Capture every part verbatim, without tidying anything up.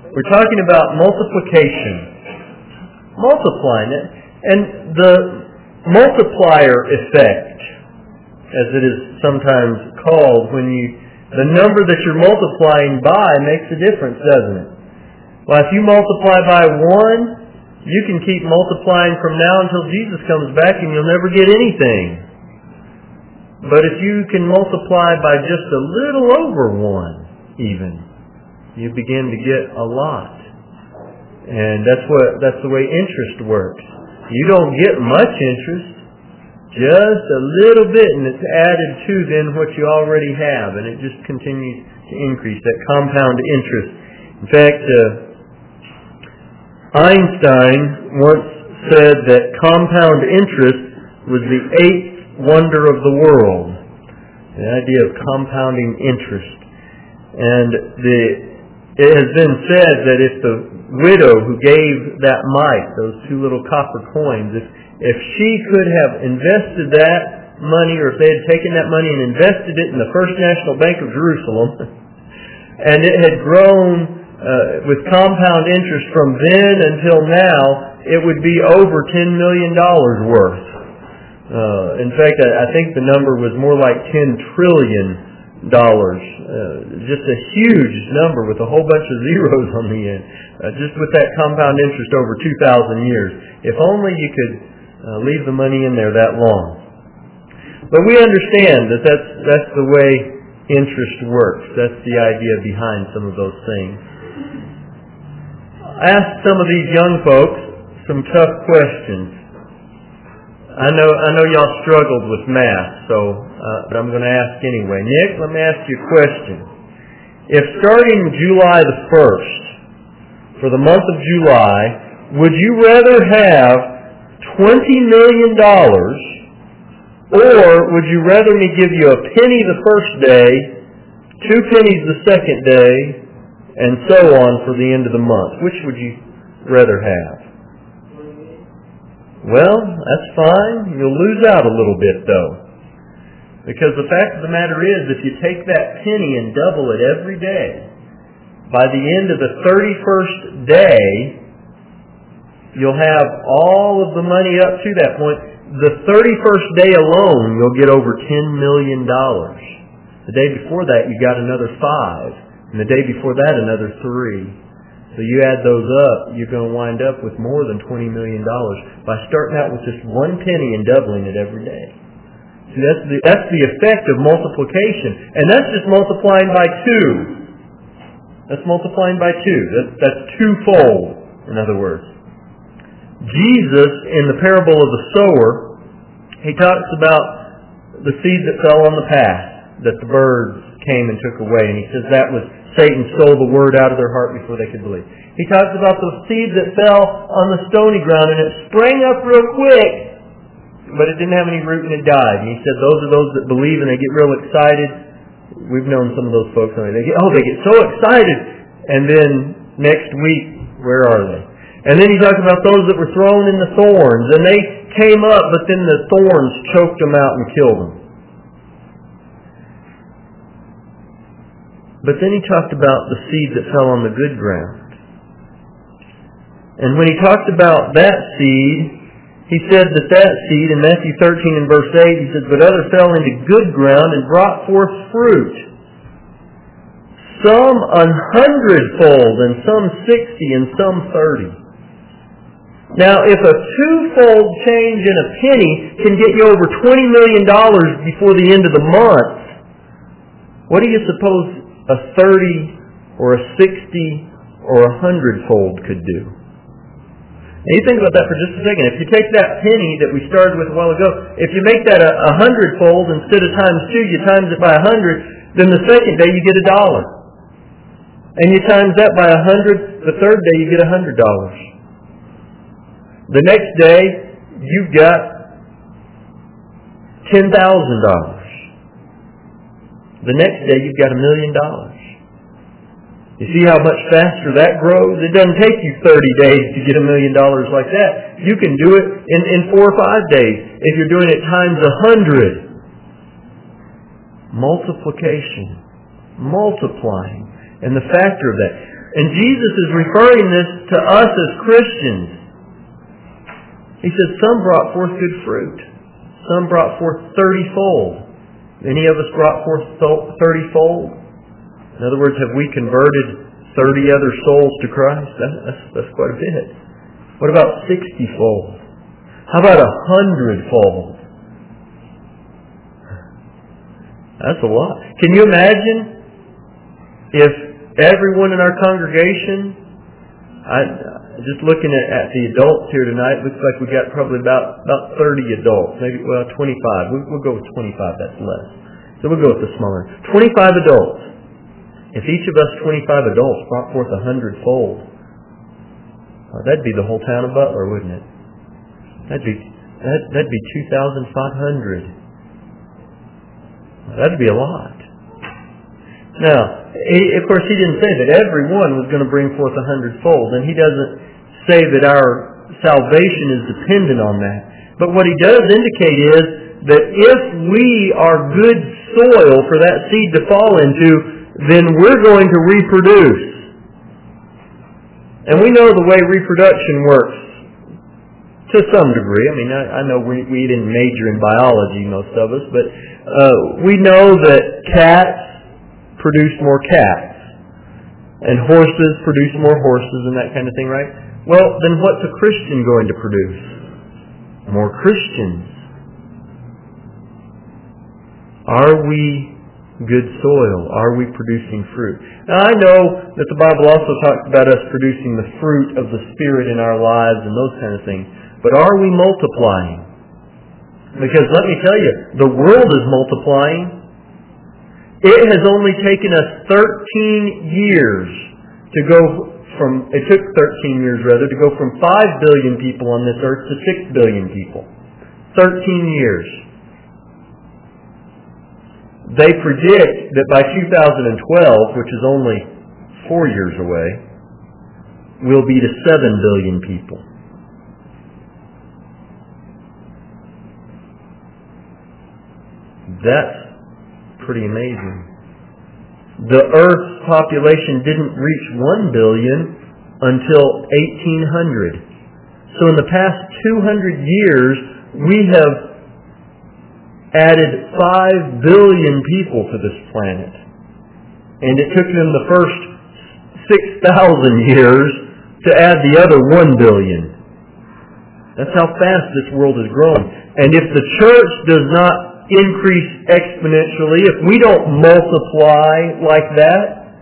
We're talking about multiplication. Multiplying it. And the multiplier effect, as it is sometimes called, when you the number that you're multiplying by makes a difference, doesn't it? Well, if you multiply by one, you can keep multiplying from now until Jesus comes back and you'll never get anything. But if you can multiply by just a little over one, even, you begin to get a lot. And that's what that's the way interest works. You don't get much interest, just a little bit, and it's added to then what you already have, and it just continues to increase, that compound interest. In fact, uh, Einstein once said that compound interest was the eighth wonder of the world. The idea of compounding interest. And the it has been said that if the widow who gave that mite, those two little copper coins, if, if she could have invested that money, or if they had taken that money and invested it in the First National Bank of Jerusalem, and it had grown uh, with compound interest from then until now, it would be over ten million dollars worth. Uh, in fact, I, I think the number was more like ten trillion dollars. Uh, just a huge number with a whole bunch of zeros on the end. Uh, just with that compound interest over two thousand years. If only you could uh, leave the money in there that long. But we understand that that's, that's the way interest works. That's the idea behind some of those things. I asked some of these young folks some tough questions. I know I know y'all struggled with math, so uh, but I'm going to ask anyway. Nick, let me ask you a question. If starting July the first, for the month of July, would you rather have twenty million dollars, or would you rather me give you a penny the first day, two pennies the second day, and so on for the end of the month? Which would you rather have? Well, that's fine. You'll lose out a little bit, though. Because the fact of the matter is, if you take that penny and double it every day, by the end of the thirty-first day, you'll have all of the money up to that point. The thirty-first day alone, you'll get over ten million dollars. The day before that, you got another five. And the day before that, another three. So you add those up, you're going to wind up with more than twenty million dollars by starting out with just one penny and doubling it every day. See, that's the, that's the effect of multiplication. And that's just multiplying by two. That's multiplying by two. That's, that's twofold, in other words. Jesus, in the parable of the sower, he talks about the seed that fell on the path, that the birds came and took away. And he says that was Satan stole the word out of their heart before they could believe. He talks about the seed that fell on the stony ground, and it sprang up real quick, but it didn't have any root and it died. And he said those are those that believe and they get real excited. We've known some of those folks. They get, oh, they get so excited. And then next week, where are they? And then he talks about those that were thrown in the thorns, and they came up, but then the thorns choked them out and killed them. But then he talked about the seed that fell on the good ground. And when he talked about that seed, he said that that seed, in Matthew thirteen and verse eight, he says, but other fell into good ground and brought forth fruit. Some an hundredfold, and some sixty, and some thirty. Now, if a twofold change in a penny can get you over twenty million dollars before the end of the month, what do you suppose a thirty or a sixty or a hundredfold could do? And you think about that for just a second. If you take that penny that we started with a while ago, if you make that a, a hundredfold instead of times two, you times it by a hundred, then the second day you get a dollar. And you times that by a hundred, the third day you get a hundred dollars. The next day you've got ten thousand dollars. The next day you've got a million dollars. You see how much faster that grows? It doesn't take you thirty days to get a million dollars like that. You can do it in, in four or five days if you're doing it times a hundred. Multiplication. Multiplying. And the factor of that. And Jesus is referring this to us as Christians. He said, some brought forth good fruit. Some brought forth thirty-fold. Any of us brought forth thirty-fold? In other words, have we converted thirty other souls to Christ? That's, that's, that's quite a bit. What about sixty-fold? How about a hundred-fold? That's a lot. Can you imagine if everyone in our congregation, I, just looking at, at the adults here tonight, looks like we got probably about, about thirty adults, maybe, well, twenty-five. We, we'll go with twenty-five, that's less. So we'll go with the smaller. twenty-five adults. If each of us twenty-five adults brought forth a hundredfold, well, that'd be the whole town of Butler, wouldn't it? That'd be, that, that'd be two thousand five hundred. Well, that'd be a lot. Now, he, of course, he didn't say that everyone was going to bring forth a hundredfold, and he doesn't say that our salvation is dependent on that. But what he does indicate is that if we are good soil for that seed to fall into, then we're going to reproduce. And we know the way reproduction works to some degree. I mean, I, I know we, we didn't major in biology, most of us, but uh, we know that cats produce more cats, and horses produce more horses, and that kind of thing, right? Well, then what's a Christian going to produce? More Christians. Are we good soil? Are we producing fruit? Now, I know that the Bible also talks about us producing the fruit of the Spirit in our lives and those kind of things. But are we multiplying? Because let me tell you, the world is multiplying. It has only taken us thirteen years to go from, it took thirteen years rather, to go from five billion people on this earth to six billion people. thirteen years. They predict that by two thousand twelve, which is only four years away, we'll be to seven billion people. That's pretty amazing. The Earth's population didn't reach one billion until eighteen hundred. So in the past two hundred years, we have added five billion people to this planet. And it took them the first six thousand years to add the other one billion. That's how fast this world is growing. And if the church does not increase exponentially, if we don't multiply like that,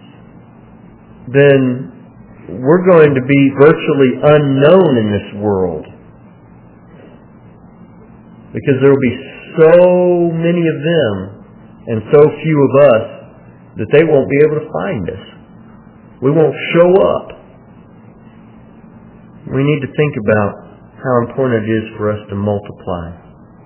then we're going to be virtually unknown in this world. Because there will be so many of them and so few of us that they won't be able to find us. We won't show up. We need to think about how important it is for us to multiply.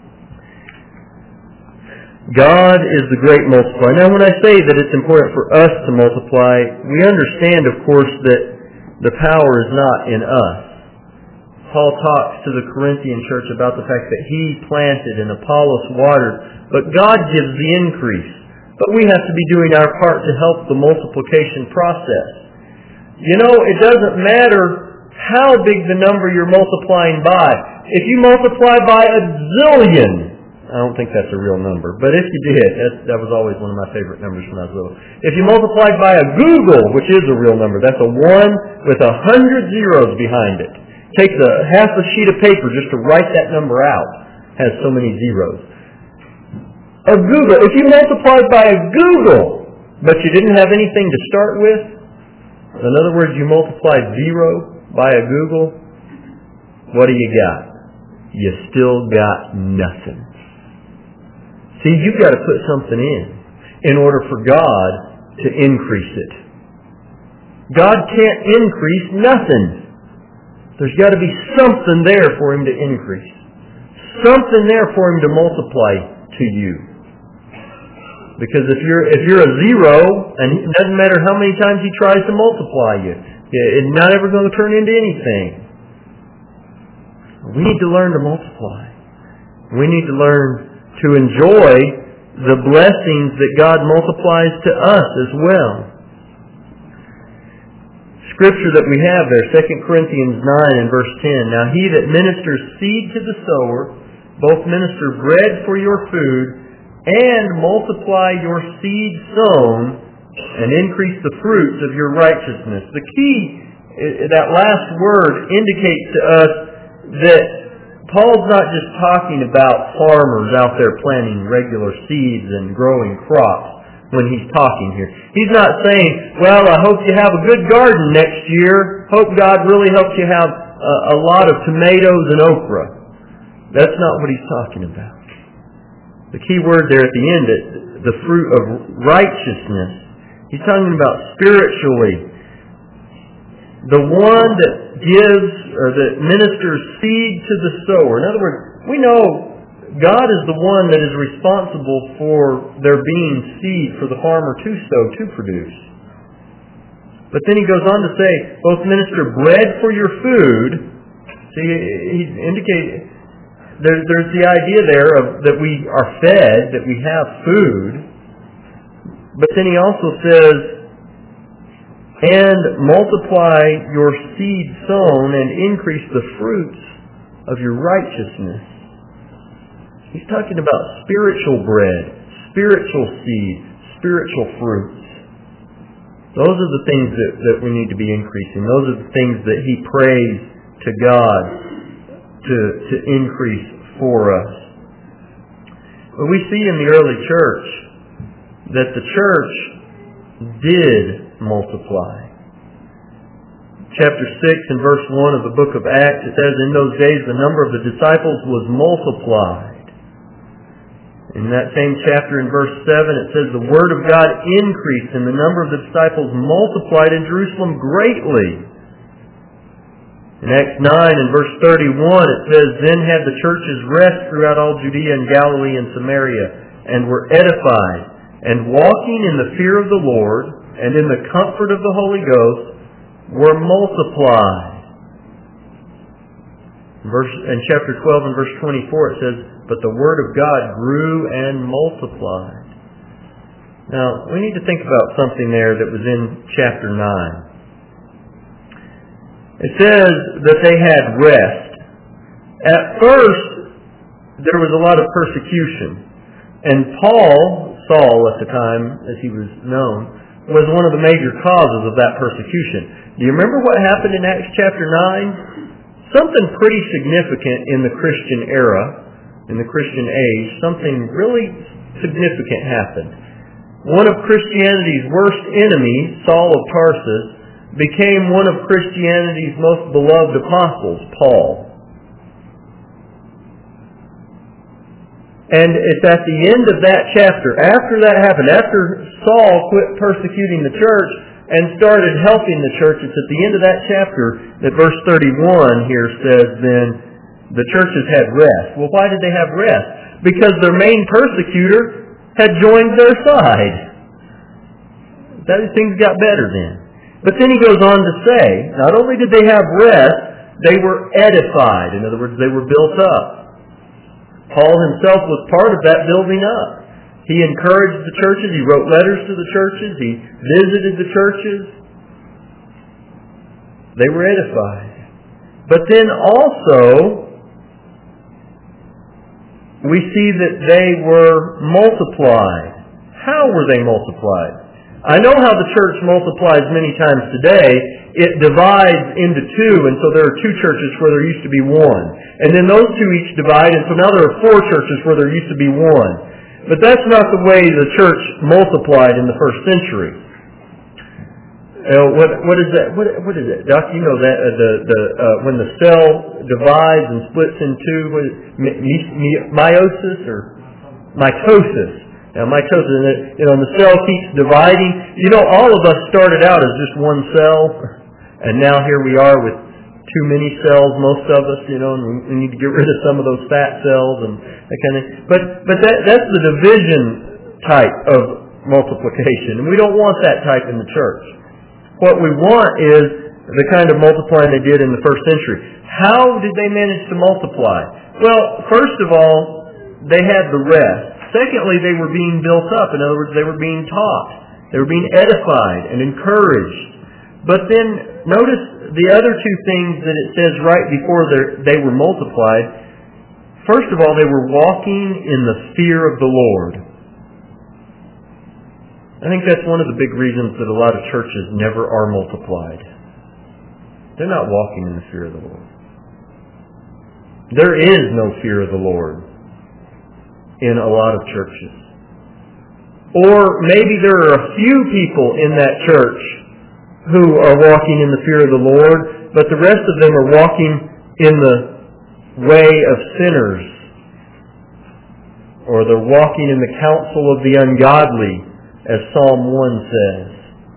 God is the great multiplier. Now, when I say that it's important for us to multiply, we understand, of course, that the power is not in us. Paul talks to the Corinthian church about the fact that he planted and Apollos watered, but God gives the increase. But we have to be doing our part to help the multiplication process. You know, it doesn't matter how big the number you're multiplying by. If you multiply by a zillion, I don't think that's a real number, but if you did, that, that was always one of my favorite numbers when I was little. If you multiplied by a Google, which is a real number, that's a one with a hundred zeros behind it. Takes a half a sheet of paper just to write that number out. Has so many zeros. A Google, if you multiplied by a Google, but you didn't have anything to start with, in other words, you multiplied zero by a Google, what do you got? You still got nothing. See, you've got to put something in in order for God to increase it. God can't increase nothing. There's got to be something there for Him to increase. Something there for Him to multiply to you. Because if you're if you're a zero, and it doesn't matter how many times He tries to multiply you, it's not ever going to turn into anything. We need to learn to multiply. We need to learn to enjoy the blessings that God multiplies to us as well. scripture that we have there, Second Corinthians nine and verse ten. Now he that ministers seed to the sower, both minister bread for your food, and multiply your seed sown, and increase the fruits of your righteousness. The key, that last word indicates to us that Paul's not just talking about farmers out there planting regular seeds and growing crops when he's talking here. He's not saying, well, I hope you have a good garden next year. Hope God really helps you have a, a lot of tomatoes and okra. That's not what he's talking about. The key word there at the end, the fruit of righteousness, he's talking about spiritually. The one that gives or that ministers seed to the sower. In other words, we know God is the one that is responsible for there being seed for the farmer to sow, to produce. But then he goes on to say, both minister bread for your food. See, he's indicating, there, there's the idea there of that we are fed, that we have food. But then he also says, and multiply your seed sown and increase the fruits of your righteousness. He's talking about spiritual bread, spiritual seed, spiritual fruits. Those are the things that, that we need to be increasing. Those are the things that he prays to God to, to increase for us. But we see in the early church that the church did multiply. Chapter six and verse one of the book of Acts, it says, in those days the number of the disciples was multiplied. In that same chapter in verse seven, it says, the word of God increased and the number of the disciples multiplied in Jerusalem greatly. In Acts nine and verse thirty-one, it says, then had the churches rest throughout all Judea and Galilee and Samaria, and were edified, and walking in the fear of the Lord, and in the comfort of the Holy Ghost, were multiplied. In, verse, in chapter twelve and verse twenty-four it says, but the word of God grew and multiplied. Now, we need to think about something there that was in chapter nine. It says that they had rest. At first, there was a lot of persecution. And Paul, Saul at the time, as he was known, was one of the major causes of that persecution. Do you remember what happened in Acts chapter nine? Something pretty significant in the Christian era, in the Christian age, something really significant happened. One of Christianity's worst enemies, Saul of Tarsus, became one of Christianity's most beloved apostles, Paul. And it's at the end of that chapter, after that happened, after Saul quit persecuting the church and started helping the church, it's at the end of that chapter that verse thirty-one here says, then the churches had rest. Well, why did they have rest? Because their main persecutor had joined their side. That things got better then. But then he goes on to say, not only did they have rest, they were edified. In other words, they were built up. Paul himself was part of that building up. He encouraged the churches. He wrote letters to the churches. He visited the churches. They were edified. But then also, we see that they were multiplied. How were they multiplied? I know how the church multiplies many times today. It divides into two, and so there are two churches where there used to be one. And then those two each divide, and so now there are four churches where there used to be one. But that's not the way the church multiplied in the first century. Uh, what, what is that? What, what is it? Doc, you know that uh, the the uh, when the cell divides and splits in two, what is it? Me, me, meiosis or mitosis? Now, mitosis, you know, and the cell keeps dividing. You know, all of us started out as just one cell, and now here we are with too many cells, most of us, you know, and we need to get rid of some of those fat cells and that kind of thing. But, but that, that's the division type of multiplication, and we don't want that type in the church. What we want is the kind of multiplying they did in the first century. How did they manage to multiply? Well, first of all, they had the rest. Secondly, they were being built up. In other words, they were being taught. They were being edified and encouraged. But then notice the other two things that it says right before they were multiplied. First of all, they were walking in the fear of the Lord. I think that's one of the big reasons that a lot of churches never are multiplied. They're not walking in the fear of the Lord. There is no fear of the Lord in a lot of churches. Or maybe there are a few people in that church who are walking in the fear of the Lord, but the rest of them are walking in the way of sinners. Or they're walking in the counsel of the ungodly, as Psalm one says.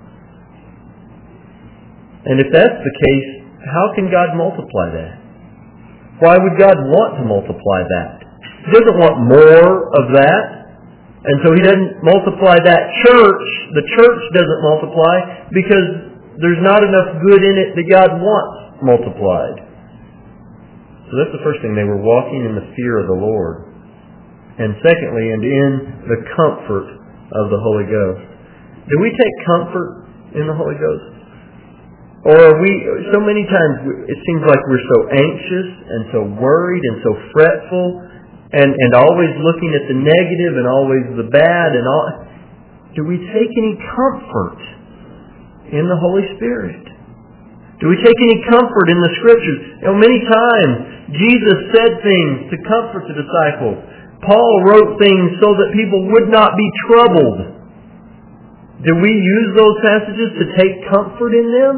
And if that's the case, how can God multiply that? Why would God want to multiply that? He doesn't want more of that. And so He doesn't multiply that church. The church doesn't multiply because there's not enough good in it that God wants multiplied. So that's the first thing. They were walking in the fear of the Lord. And secondly, and in the comfort of the Holy Ghost. Do we take comfort in the Holy Ghost? Or are we, so many times it seems like we're so anxious and so worried and so fretful and, and always looking at the negative and always the bad and all. Do we take any comfort in the Holy Spirit? Do we take any comfort in the Scriptures? You know, many times Jesus said things to comfort the disciples. Paul wrote things so that people would not be troubled. Do we use those passages to take comfort in them?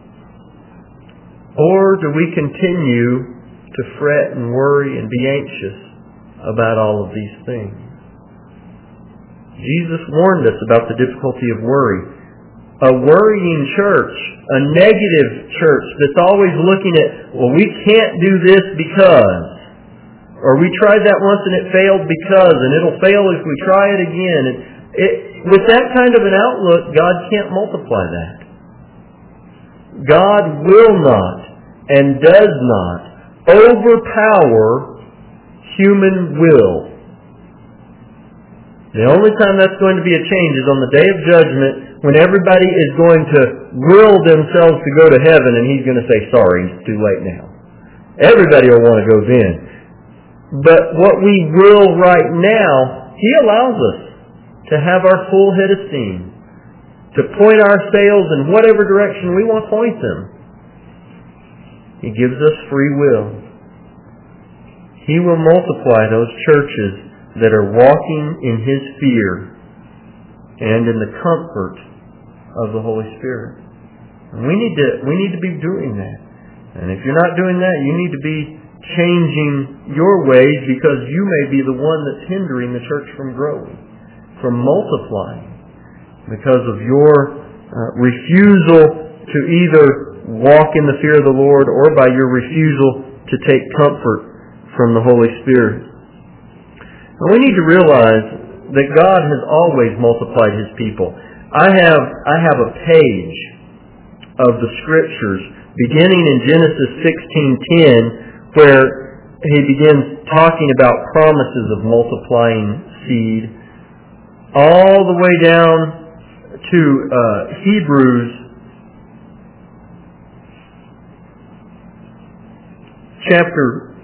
Or do we continue to fret and worry and be anxious about all of these things? Jesus warned us about the difficulty of worry. A worrying church, a negative church that's always looking at, well, we can't do this because, or we tried that once and it failed because, and it'll fail if we try it again. And it, with that kind of an outlook, God can't multiply that. God will not and does not overpower human will. The only time that's going to be a change is on the day of judgment, when everybody is going to will themselves to go to heaven, and He's going to say, sorry, it's too late now. Everybody will want to go then. But what we will right now, He allows us to have our full head of steam, to point our sails in whatever direction we want to point them. He gives us free will. He will multiply those churches that are walking in His fear and in the comfort of the Holy Spirit. And we need to we need to be doing that. And if you're not doing that, you need to be changing your ways, because you may be the one that's hindering the church from growing, from multiplying, because of your uh, refusal to either walk in the fear of the Lord or by your refusal to take comfort from the Holy Spirit. And we need to realize that God has always multiplied His people. I have I have a page of the Scriptures beginning in Genesis sixteen ten, where He begins talking about promises of multiplying seed, all the way down to uh, Hebrews chapter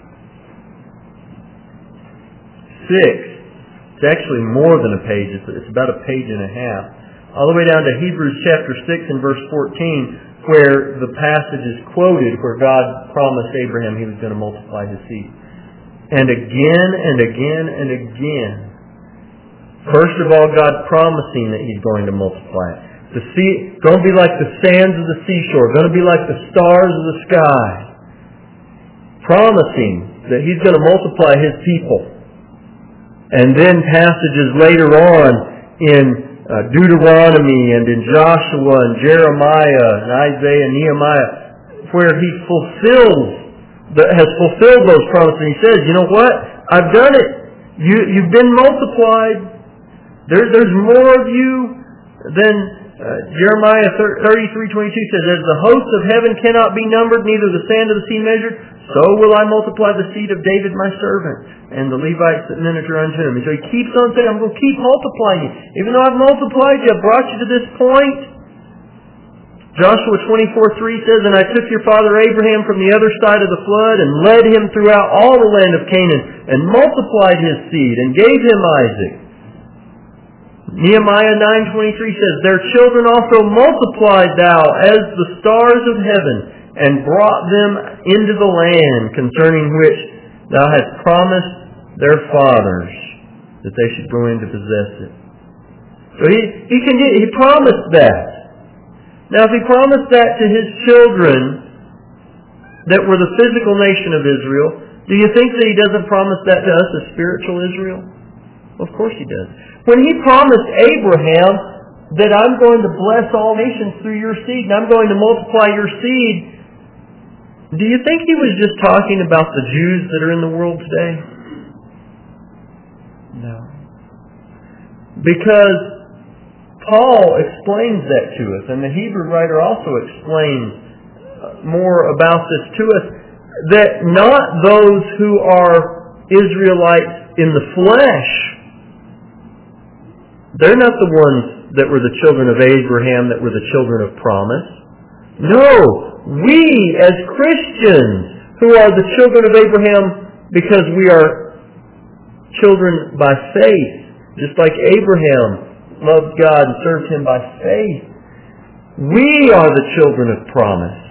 six. It's actually more than a page. It's, it's about a page and a half. All the way down to Hebrews chapter six and verse fourteen, where the passage is quoted where God promised Abraham He was going to multiply his seed. And again and again and again. First of all, God promising that He's going to multiply it. The sea, going to be like the sands of the seashore, going to be like the stars of the sky. Promising that He's going to multiply His people. And then passages later on in uh, Deuteronomy and in Joshua and Jeremiah and Isaiah and Nehemiah, where He fulfills, the, has fulfilled those promises. And He says, you know what? I've done it. You, you've been multiplied. There, there's more of you than uh, Jeremiah thirty-three twenty-two says, as the hosts of heaven cannot be numbered, neither the sand of the sea measured, so will I multiply the seed of David my servant, and the Levites that minister unto him. And so He keeps on saying, I'm going to keep multiplying you. Even though I've multiplied you, I've brought you to this point, Joshua twenty-four three says, "And I took your father Abraham from the other side of the flood and led him throughout all the land of Canaan and multiplied his seed and gave him Isaac." Nehemiah nine twenty-three says, "Their children also multiplied thou as the stars of heaven and brought them into the land concerning which thou hast promised their fathers that they should go in to possess it." So he, he, can, he promised that. Now if he promised that to his children that were the physical nation of Israel, do you think that he doesn't promise that to us as spiritual Israel? Of course he does. When he promised Abraham that I'm going to bless all nations through your seed and I'm going to multiply your seed, do you think he was just talking about the Jews that are in the world today? No. Because Paul explains that to us, and the Hebrew writer also explains more about this to us, that not those who are Israelites in the flesh, they're not the ones that were the children of Abraham, that were the children of promise. No, we as Christians who are the children of Abraham because we are children by faith, just like Abraham loved God and served Him by faith. We are the children of promise.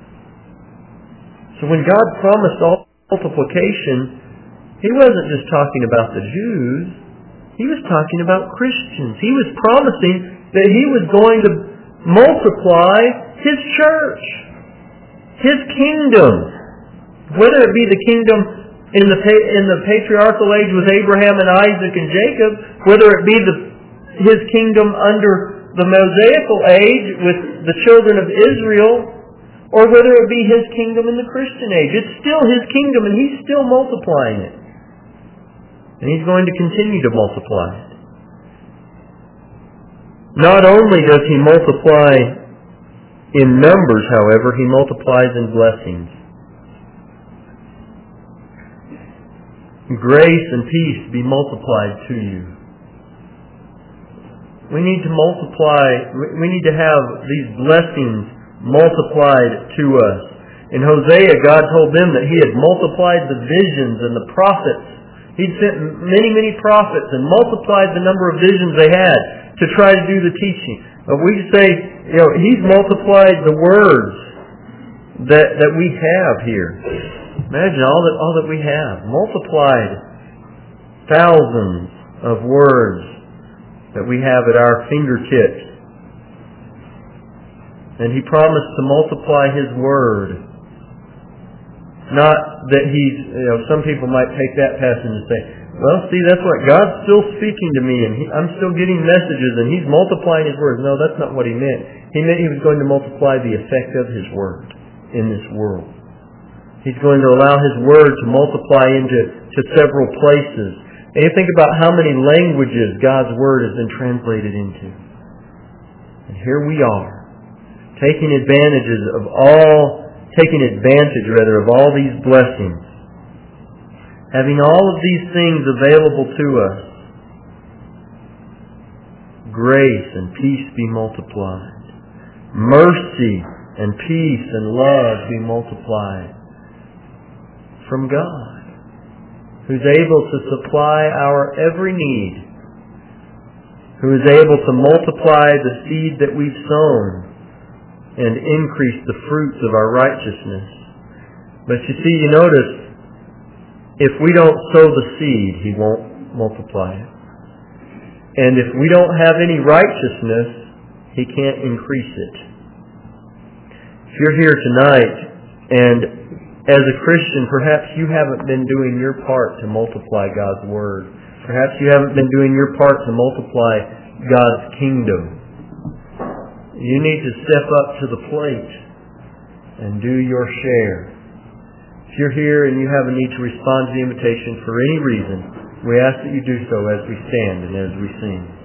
So when God promised all multiplication, He wasn't just talking about the Jews. He was talking about Christians. He was promising that He was going to multiply His church, His kingdom. Whether it be the kingdom in the in the patriarchal age with Abraham and Isaac and Jacob, whether it be the His kingdom under the Mosaical age with the children of Israel, or whether it be His kingdom in the Christian age. It's still His kingdom and He's still multiplying it. And He's going to continue to multiply it. Not only does He multiply in numbers, however, He multiplies in blessings. Grace and peace be multiplied to you. We need to multiply, we need to have these blessings multiplied to us. In Hosea, God told them that He had multiplied the visions and the prophets. He'd sent many, many prophets and multiplied the number of visions they had to try to do the teaching. But we say, you know, He's multiplied the words that that we have here. Imagine all that all that we have. Multiplied thousands of words that we have at our fingertips. And He promised to multiply His Word. Not that He's, you know, some people might take that passage and say, well, see, that's what God's still speaking to me and he, I'm still getting messages and He's multiplying His Word. No, that's not what He meant. He meant He was going to multiply the effect of His Word in this world. He's going to allow His Word to multiply into to several places. And you think about how many languages God's Word has been translated into. And here we are, taking advantages of all, taking advantage rather of all these blessings, having all of these things available to us. Grace and peace be multiplied. Mercy and peace and love be multiplied from God, who's able to supply our every need, who is able to multiply the seed that we've sown and increase the fruits of our righteousness. But you see, you notice, if we don't sow the seed, He won't multiply it. And if we don't have any righteousness, He can't increase it. If you're here tonight and as a Christian, perhaps you haven't been doing your part to multiply God's Word. Perhaps you haven't been doing your part to multiply God's kingdom. You need to step up to the plate and do your share. If you're here and you have a need to respond to the invitation for any reason, we ask that you do so as we stand and as we sing.